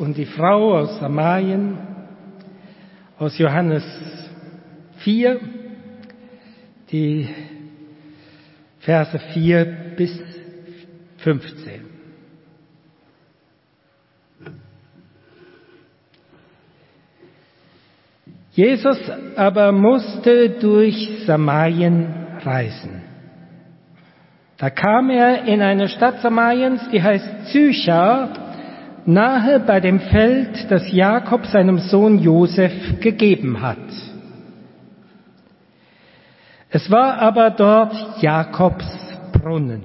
und die Frau aus Samarien aus Johannes 4, die Verse 4 bis 15. Jesus aber musste durch Samarien reisen. Da kam er in eine Stadt Samariens, die heißt Sychar, nahe bei dem Feld, das Jakob seinem Sohn Josef gegeben hat. Es war aber dort Jakobs Brunnen.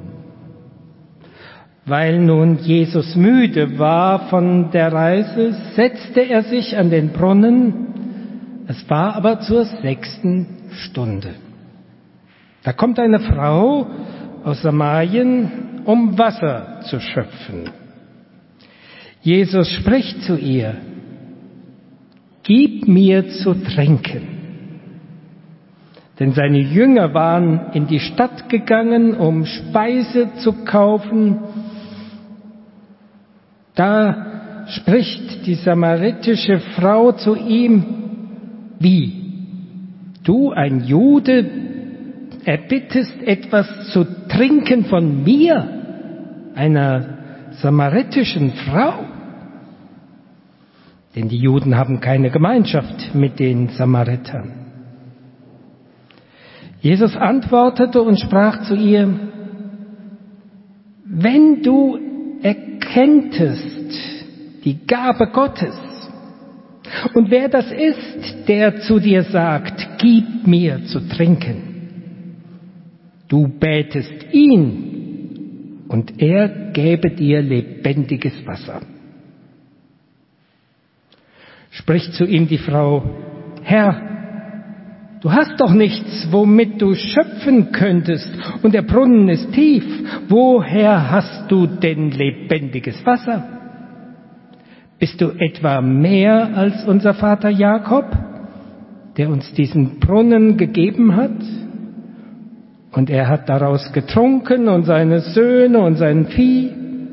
Weil nun Jesus müde war von der Reise, setzte er sich an den Brunnen. Es war aber zur 6. Stunde. Da kommt eine Frau aus Samarien, um Wasser zu schöpfen. Jesus spricht zu ihr: Gib mir zu trinken. Denn seine Jünger waren in die Stadt gegangen, um Speise zu kaufen. Da spricht die samaritische Frau zu ihm: Wie? Du, ein Jude, erbittest etwas zu trinken von mir, einer samaritischen Frau? Denn die Juden haben keine Gemeinschaft mit den Samaritern. Jesus antwortete und sprach zu ihr: Wenn du erkenntest die Gabe Gottes und wer das ist, der zu dir sagt, gib mir zu trinken. Du bätest ihn und er gäbe dir lebendiges Wasser. Spricht zu ihm die Frau: Herr, du hast doch nichts, womit du schöpfen könntest, und der Brunnen ist tief. Woher hast du denn lebendiges Wasser? Bist du etwa mehr als unser Vater Jakob, der uns diesen Brunnen gegeben hat? Und er hat daraus getrunken und seine Söhne und sein Vieh.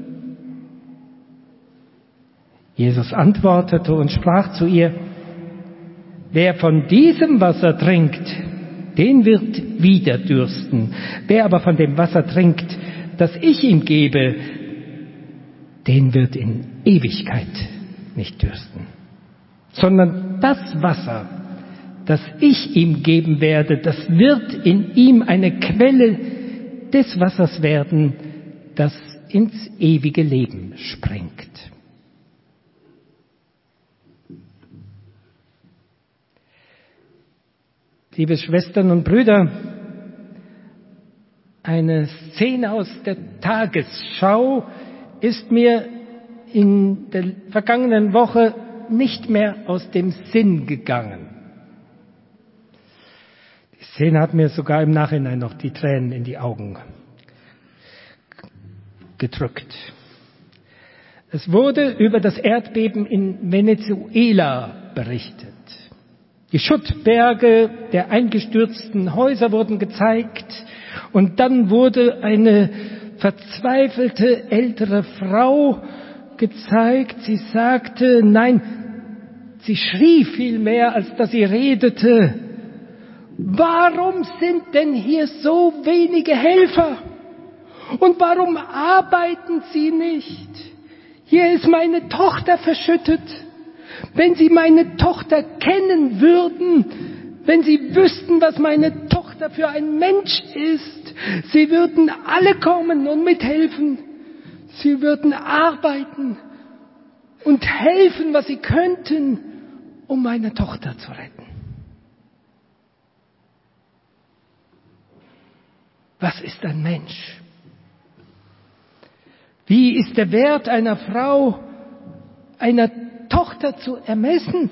Jesus antwortete und sprach zu ihr: Wer von diesem Wasser trinkt, den wird wieder dürsten. Wer aber von dem Wasser trinkt, das ich ihm gebe, den wird in Ewigkeit nicht dürsten. Sondern das Wasser, das ich ihm geben werde, das wird in ihm eine Quelle des Wassers werden, das ins ewige Leben springt. Liebe Schwestern und Brüder, eine Szene aus der Tagesschau ist mir in der vergangenen Woche nicht mehr aus dem Sinn gegangen. Die Szene hat mir sogar im Nachhinein noch die Tränen in die Augen gedrückt. Es wurde über das Erdbeben in Venezuela berichtet. Die Schuttberge der eingestürzten Häuser wurden gezeigt und dann wurde eine verzweifelte ältere Frau gezeigt. Sie sagte, nein, sie schrie viel mehr, als dass sie redete. Warum sind denn hier so wenige Helfer? Und warum arbeiten sie nicht? Hier ist meine Tochter verschüttet. Wenn Sie meine Tochter kennen würden, wenn Sie wüssten, was meine Tochter für ein Mensch ist, Sie würden alle kommen und mithelfen. Sie würden arbeiten und helfen, was Sie könnten, um meine Tochter zu retten. Was ist ein Mensch? Wie ist der Wert einer Frau, einer Tochter zu ermessen?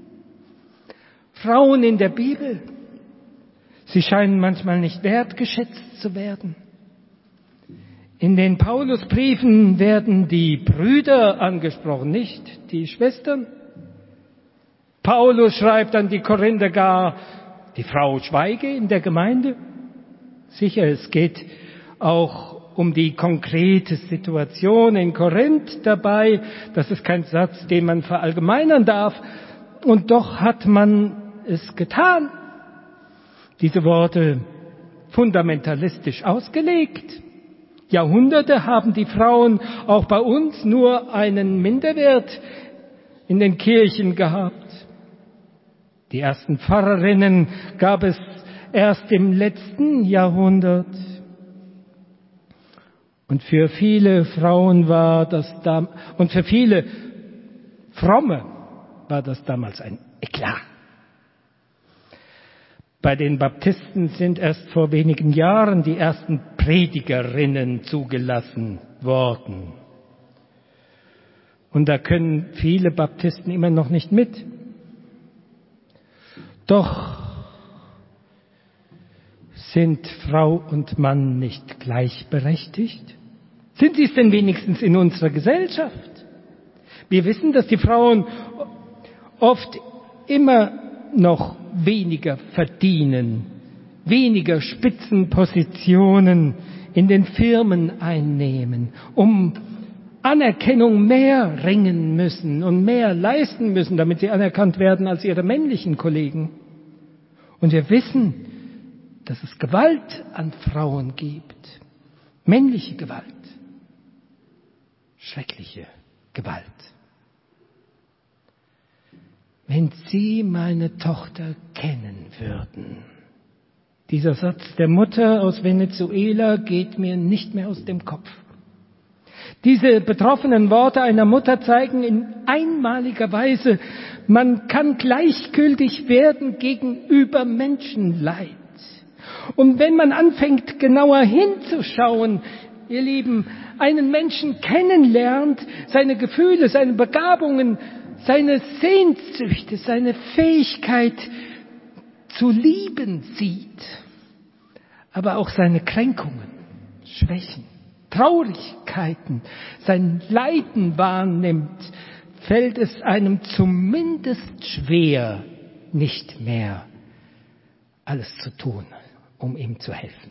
Frauen in der Bibel, sie scheinen manchmal nicht wertgeschätzt zu werden. In den Paulusbriefen werden die Brüder angesprochen, nicht die Schwestern. Paulus schreibt an die Korinther gar, die Frau schweige in der Gemeinde. Sicher, es geht auch um die konkrete Situation in Korinth dabei. Das ist kein Satz, den man verallgemeinern darf. Und doch hat man es getan. Diese Worte fundamentalistisch ausgelegt. Jahrhunderte haben die Frauen auch bei uns nur einen Minderwert in den Kirchen gehabt. Die ersten Pfarrerinnen gab es erst im letzten Jahrhundert. Und für viele Frauen und für viele Fromme war das damals ein Eklat. Bei den Baptisten sind erst vor wenigen Jahren die ersten Predigerinnen zugelassen worden. Und da können viele Baptisten immer noch nicht mit. Doch sind Frau und Mann nicht gleichberechtigt? Sind sie es denn wenigstens in unserer Gesellschaft? Wir wissen, dass die Frauen oft immer noch weniger verdienen, weniger Spitzenpositionen in den Firmen einnehmen, um Anerkennung mehr ringen müssen und mehr leisten müssen, damit sie anerkannt werden als ihre männlichen Kollegen. Und wir wissen, dass es Gewalt an Frauen gibt, männliche Gewalt, schreckliche Gewalt. Wenn Sie meine Tochter kennen würden. Dieser Satz der Mutter aus Venezuela geht mir nicht mehr aus dem Kopf. Diese betroffenen Worte einer Mutter zeigen in einmaliger Weise, man kann gleichgültig werden gegenüber Menschenleid. Und wenn man anfängt, genauer hinzuschauen, ihr Lieben, einen Menschen kennenlernt, seine Gefühle, seine Begabungen, seine Sehnsüchte, seine Fähigkeit zu lieben sieht, aber auch seine Kränkungen, Schwächen, Traurigkeiten, sein Leiden wahrnimmt, fällt es einem zumindest schwer, nicht mehr alles zu tun, um ihm zu helfen.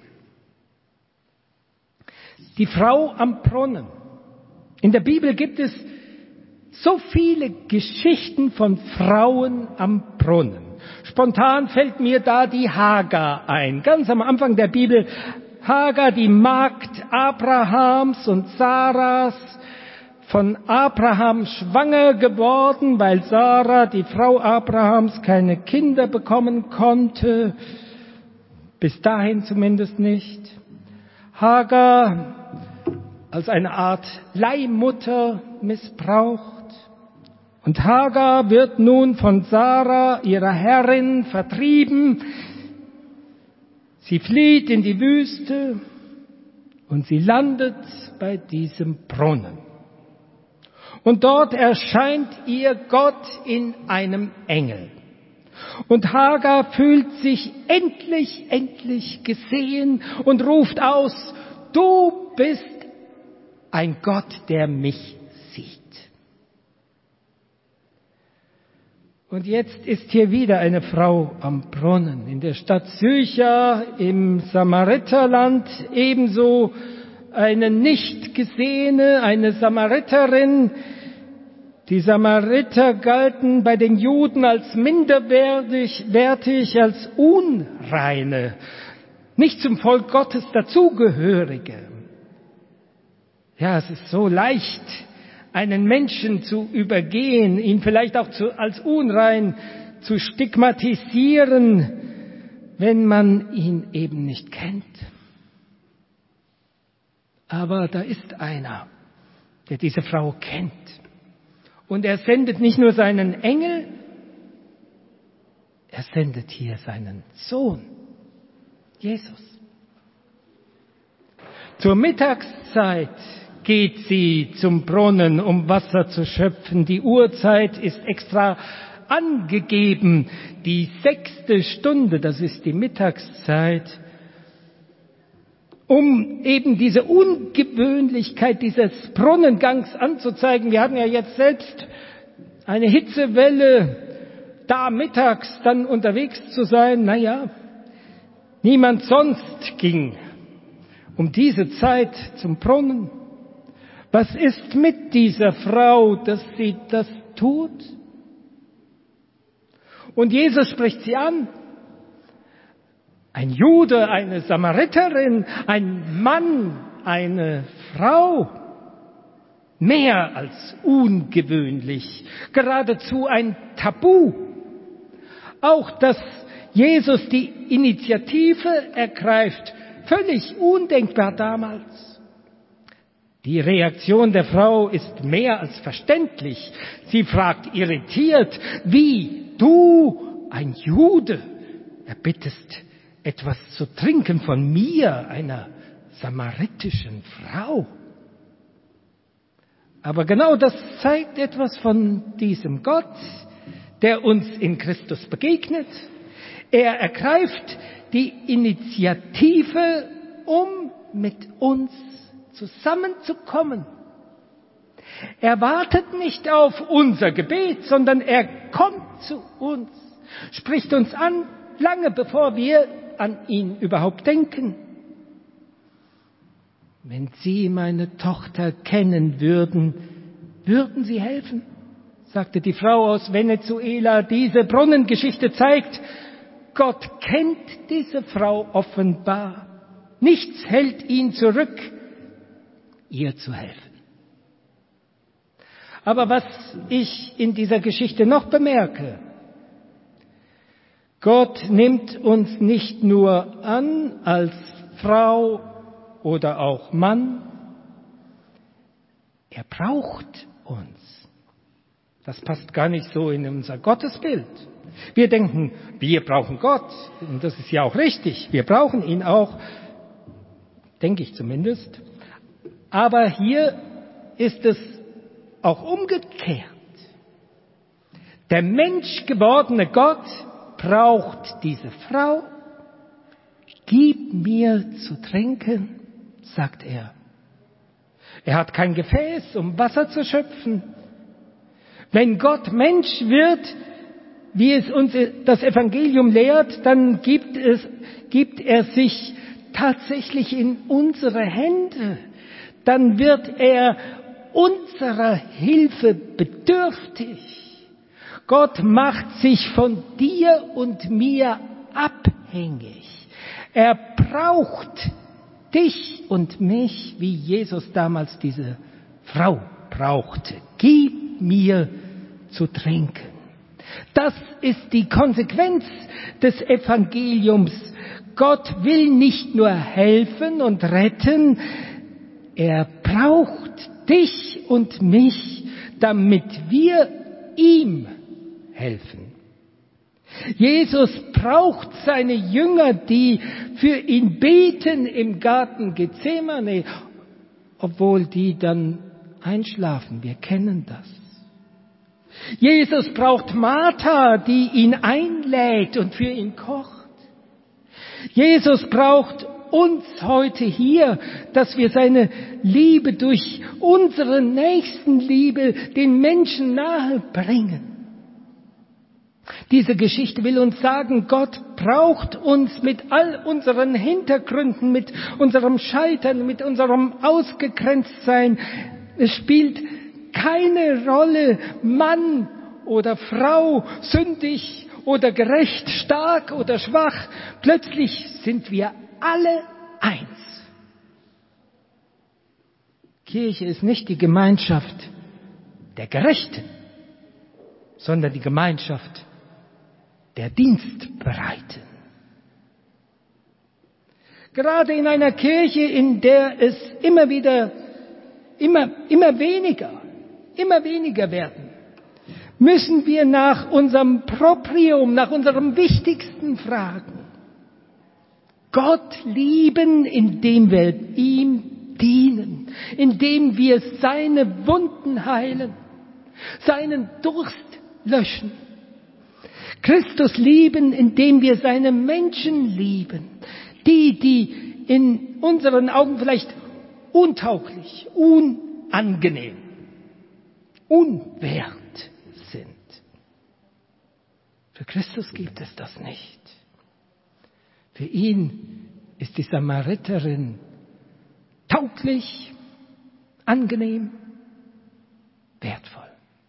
Die Frau am Brunnen. In der Bibel gibt es so viele Geschichten von Frauen am Brunnen. Spontan fällt mir da die Hagar ein. Ganz am Anfang der Bibel, Hagar, die Magd Abrahams und Saras, von Abraham schwanger geworden, weil Sarah, die Frau Abrahams, keine Kinder bekommen konnte. Bis dahin zumindest nicht. Hagar als eine Art Leihmutter missbraucht. Und Hagar wird nun von Sarah, ihrer Herrin, vertrieben. Sie flieht in die Wüste und sie landet bei diesem Brunnen. Und dort erscheint ihr Gott in einem Engel. Und Hagar fühlt sich endlich gesehen und ruft aus, du bist ein Gott, der mich sieht. Und jetzt ist hier wieder eine Frau am Brunnen. In der Stadt Sychar im Samariterland ebenso eine nicht gesehene, eine Samariterin. Die Samariter galten bei den Juden als minderwertig, als Unreine, nicht zum Volk Gottes dazugehörige. Ja, es ist so leicht, einen Menschen zu übergehen, ihn vielleicht auch als unrein zu stigmatisieren, wenn man ihn eben nicht kennt. Aber da ist einer, der diese Frau kennt. Und er sendet nicht nur seinen Engel, er sendet hier seinen Sohn, Jesus. Zur Mittagszeit geht sie zum Brunnen, um Wasser zu schöpfen. Die Uhrzeit ist extra angegeben. Die 6. Stunde, das ist die Mittagszeit. Um eben diese Ungewöhnlichkeit dieses Brunnengangs anzuzeigen. Wir hatten ja jetzt selbst eine Hitzewelle, da mittags dann unterwegs zu sein. Naja, niemand sonst ging um diese Zeit zum Brunnen? Was ist mit dieser Frau, dass sie das tut? Und Jesus spricht sie an. Ein Jude, eine Samariterin, ein Mann, eine Frau. Mehr als ungewöhnlich, geradezu ein Tabu. Auch, dass Jesus die Initiative ergreift, völlig undenkbar damals. Die Reaktion der Frau ist mehr als verständlich. Sie fragt irritiert, wie du, ein Jude, erbittest etwas zu trinken von mir, einer samaritischen Frau. Aber genau das zeigt etwas von diesem Gott, der uns in Christus begegnet. Er ergreift die Initiative, um mit uns zusammenzukommen. Er wartet nicht auf unser Gebet, sondern er kommt zu uns, spricht uns an, lange bevor wir an ihn überhaupt denken. Wenn Sie meine Tochter kennen würden, würden Sie helfen, sagte die Frau aus Venezuela. Diese Brunnengeschichte zeigt, Gott kennt diese Frau offenbar. Nichts hält ihn zurück, ihr zu helfen. Aber was ich in dieser Geschichte noch bemerke, Gott nimmt uns nicht nur an als Frau oder auch Mann, er braucht uns. Das passt gar nicht so in unser Gottesbild. Wir denken, wir brauchen Gott, und das ist ja auch richtig, wir brauchen ihn auch, denke ich zumindest. Aber hier ist es auch umgekehrt. Der menschgewordene Gott braucht diese Frau. Gib mir zu trinken, sagt er. Er hat kein Gefäß, um Wasser zu schöpfen. Wenn Gott Mensch wird, wie es uns das Evangelium lehrt, dann gibt er sich tatsächlich in unsere Hände. Dann wird er unserer Hilfe bedürftig. Gott macht sich von dir und mir abhängig. Er braucht dich und mich, wie Jesus damals diese Frau brauchte. Gib mir zu trinken. Das ist die Konsequenz des Evangeliums. Gott will nicht nur helfen und retten, er braucht dich und mich, damit wir ihm helfen. Jesus braucht seine Jünger, die für ihn beten im Garten Gethsemane, obwohl die dann einschlafen. Wir kennen das. Jesus braucht Martha, die ihn einlädt und für ihn kocht. Jesus braucht uns heute hier, dass wir seine Liebe durch unsere Nächstenliebe den Menschen nahe bringen. Diese Geschichte will uns sagen, Gott braucht uns mit all unseren Hintergründen, mit unserem Scheitern, mit unserem Ausgegrenztsein. Es spielt keine Rolle, Mann oder Frau, sündig oder gerecht, stark oder schwach. Plötzlich sind wir alle eins. Kirche ist nicht die Gemeinschaft der Gerechten, sondern die Gemeinschaft der Dienstbereiten. Gerade in einer Kirche, in der es immer weniger werden, müssen wir nach unserem Proprium, nach unserem Wichtigsten fragen. Gott lieben, indem wir ihm dienen, indem wir seine Wunden heilen, seinen Durst löschen. Christus lieben, indem wir seine Menschen lieben, die in unseren Augen vielleicht untauglich, unangenehm, unwert sind. Für Christus gibt es das nicht. Für ihn ist die Samariterin tauglich, angenehm, wertvoll.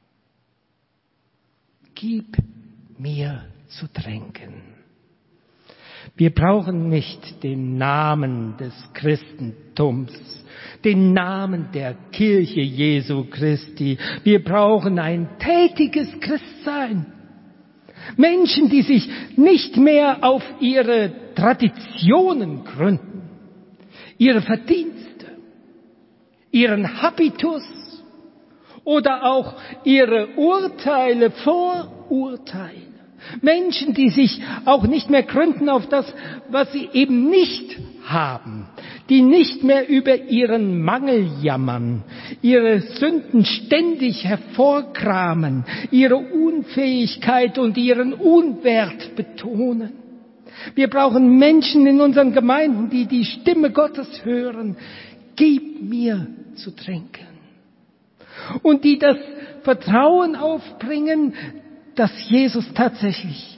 Gib mir zu trinken. Wir brauchen nicht den Namen des Christentums, den Namen der Kirche Jesu Christi. Wir brauchen ein tätiges Christsein. Menschen, die sich nicht mehr auf ihre Traditionen gründen, ihre Verdienste, ihren Habitus oder auch ihre Urteile, Vorurteile. Menschen, die sich auch nicht mehr gründen auf das, was sie eben nicht haben, die nicht mehr über ihren Mangel jammern, ihre Sünden ständig hervorkramen, ihre Unfähigkeit und ihren Unwert betonen. Wir brauchen Menschen in unseren Gemeinden, die die Stimme Gottes hören. Gib mir zu trinken. Und die das Vertrauen aufbringen, dass Jesus tatsächlich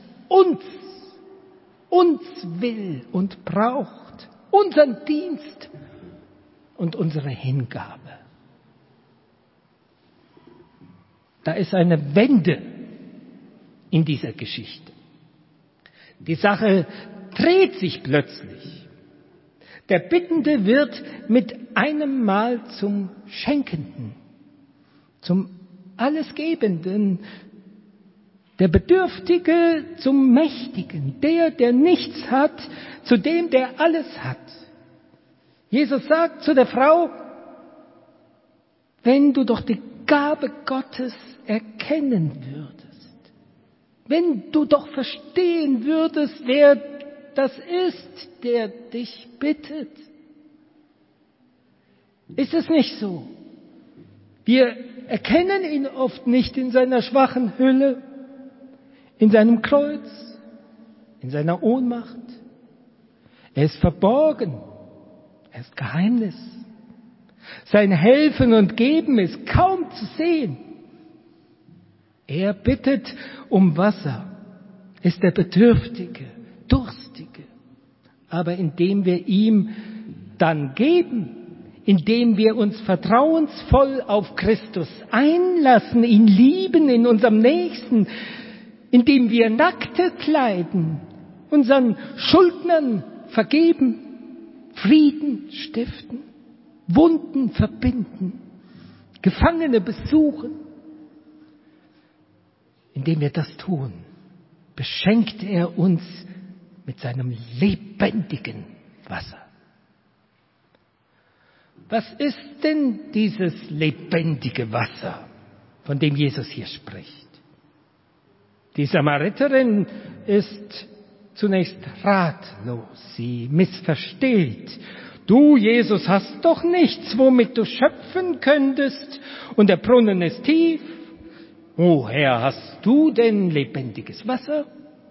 uns will und braucht, unseren Dienst und unsere Hingabe. Da ist eine Wende in dieser Geschichte. Die Sache dreht sich plötzlich. Der Bittende wird mit einem Mal zum Schenkenden, zum Allesgebenden, der Bedürftige zum Mächtigen, der nichts hat, zu dem, der alles hat. Jesus sagt zu der Frau, wenn du doch die Gabe Gottes erkennen würdest, wenn du doch verstehen würdest, wer das ist, der dich bittet. Ist es nicht so? Wir erkennen ihn oft nicht in seiner schwachen Hülle, in seinem Kreuz, in seiner Ohnmacht. Er ist verborgen, er ist Geheimnis. Sein Helfen und Geben ist kaum zu sehen. Er bittet um Wasser, ist der Bedürftige, Durstige. Aber indem wir ihm dann geben, indem wir uns vertrauensvoll auf Christus einlassen, ihn lieben in unserem Nächsten, indem wir Nackte kleiden, unseren Schuldnern vergeben, Frieden stiften, Wunden verbinden, Gefangene besuchen. Indem wir das tun, beschenkt er uns mit seinem lebendigen Wasser. Was ist denn dieses lebendige Wasser, von dem Jesus hier spricht? Die Samariterin ist zunächst ratlos, sie missversteht. Du, Jesus, hast doch nichts, womit du schöpfen könntest, und der Brunnen ist tief. Woher hast du denn lebendiges Wasser?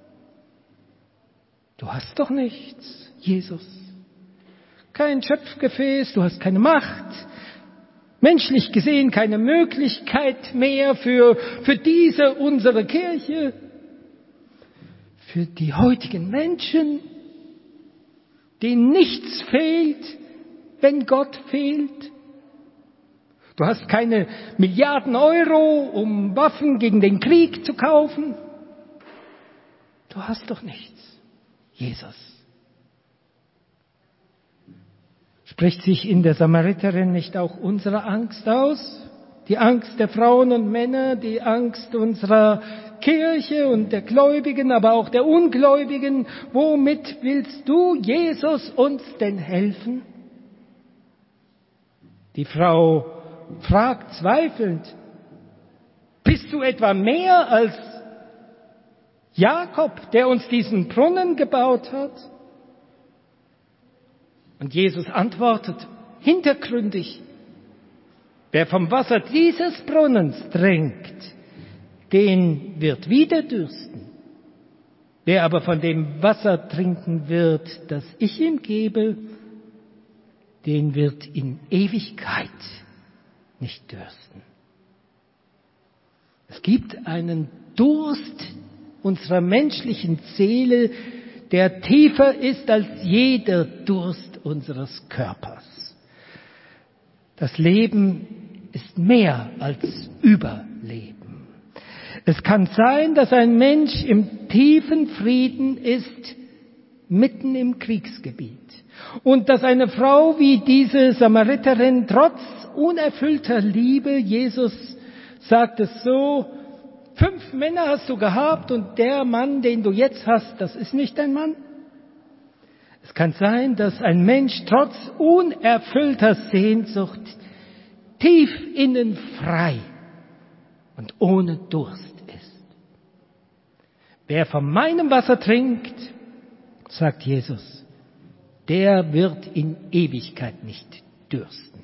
Du hast doch nichts, Jesus. Kein Schöpfgefäß, du hast keine Macht. Menschlich gesehen keine Möglichkeit mehr für diese, unsere Kirche. Für die heutigen Menschen, denen nichts fehlt, wenn Gott fehlt. Du hast keine Milliarden Euro, um Waffen gegen den Krieg zu kaufen. Du hast doch nichts, Jesus. Spricht sich in der Samariterin nicht auch unsere Angst aus? Die Angst der Frauen und Männer, die Angst unserer Kirche und der Gläubigen, aber auch der Ungläubigen. Womit willst du, Jesus, uns denn helfen? Die Frau fragt zweifelnd, bist du etwa mehr als Jakob, der uns diesen Brunnen gebaut hat? Und Jesus antwortet hintergründig, wer vom Wasser dieses Brunnens trinkt, den wird wieder dürsten. Wer aber von dem Wasser trinken wird, das ich ihm gebe, den wird in Ewigkeit nicht dürsten. Es gibt einen Durst unserer menschlichen Seele, der tiefer ist als jeder Durst unseres Körpers. Das Leben ist mehr als Überleben. Es kann sein, dass ein Mensch im tiefen Frieden ist, mitten im Kriegsgebiet. Und dass eine Frau wie diese Samariterin trotz unerfüllter Liebe, Jesus sagt es so, 5 Männer hast du gehabt und der Mann, den du jetzt hast, das ist nicht dein Mann. Es kann sein, dass ein Mensch trotz unerfüllter Sehnsucht tief innen frei und ohne Durst ist. Wer von meinem Wasser trinkt, sagt Jesus, der wird in Ewigkeit nicht dürsten.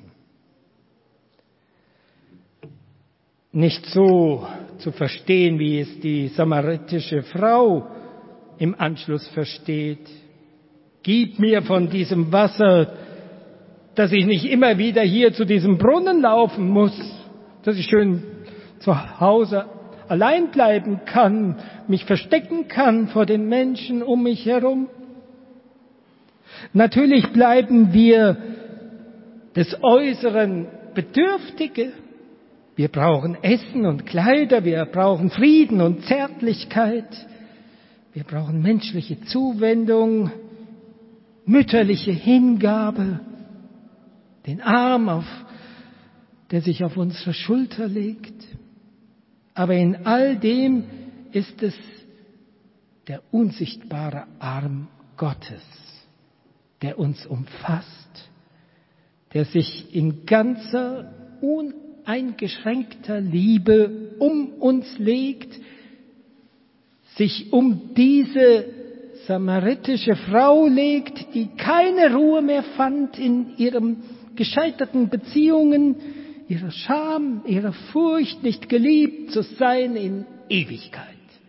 Nicht so zu verstehen, wie es die samaritische Frau im Anschluss versteht. Gib mir von diesem Wasser, dass ich nicht immer wieder hier zu diesem Brunnen laufen muss, dass ich schön zu Hause allein bleiben kann, mich verstecken kann vor den Menschen um mich herum. Natürlich bleiben wir des Äußeren Bedürftige. Wir brauchen Essen und Kleider, wir brauchen Frieden und Zärtlichkeit, wir brauchen menschliche Zuwendung, mütterliche Hingabe, den Arm, der sich auf unsere Schulter legt. Aber in all dem ist es der unsichtbare Arm Gottes, der uns umfasst, der sich in ganzer, uneingeschränkter Liebe um uns legt, sich um diese samaritische Frau legt, die keine Ruhe mehr fand in ihren gescheiterten Beziehungen, ihrer Scham, ihrer Furcht, nicht geliebt zu sein in Ewigkeit.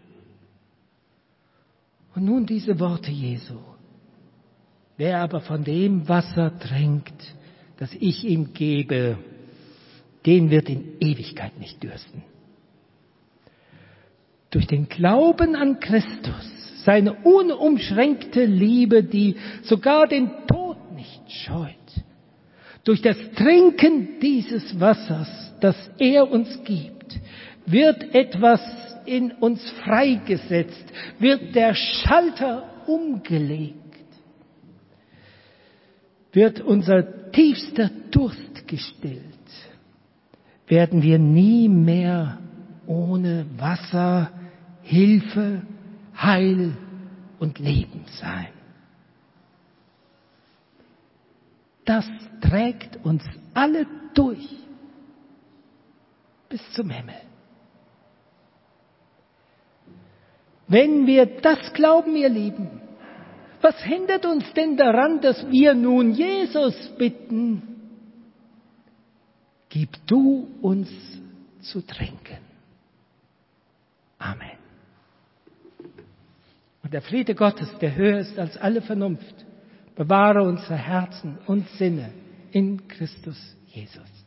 Und nun diese Worte Jesu. Wer aber von dem Wasser trinkt, das ich ihm gebe, den wird in Ewigkeit nicht dürsten. Durch den Glauben an Christus, seine unumschränkte Liebe, die sogar den Tod nicht scheut, durch das Trinken dieses Wassers, das er uns gibt, wird etwas in uns freigesetzt, wird der Schalter umgelegt, wird unser tiefster Durst gestillt, werden wir nie mehr ohne Wasser, Hilfe, Heil und Leben sein. Das trägt uns alle durch bis zum Himmel. Wenn wir das glauben, ihr Lieben, was hindert uns denn daran, dass wir nun Jesus bitten, gib du uns zu trinken. Amen. Und der Friede Gottes, der höher ist als alle Vernunft, bewahre unsere Herzen und Sinne in Christus Jesus.